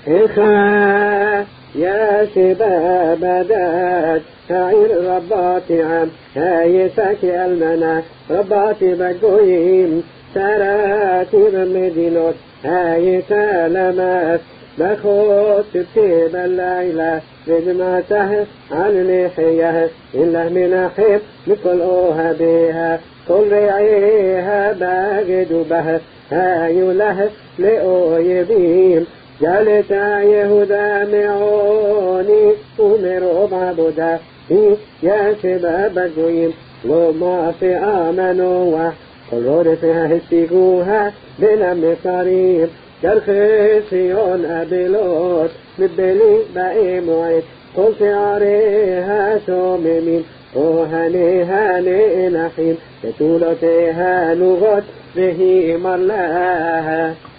إخا يا شباب ذات هاي ربات عام هاي ساكي المنا ربات بقويم سراتي بمدينوت هاي سلامات بخوت تبتيب الليلة بدماته عن لحيه إلا من أحب نكلوها بها كل رعيها باقد به هاي له لأويبين جالت يهودا معوني أمروا بعبدا يا شباب الجوين لما في آمنوا قلوا فيها هستيقوها بلا مصارير كالخيسيون أبلوت مبلي بأي معيد قل شعريها شوممين وهنيها لإلحين تتولتها نغط به مرلاها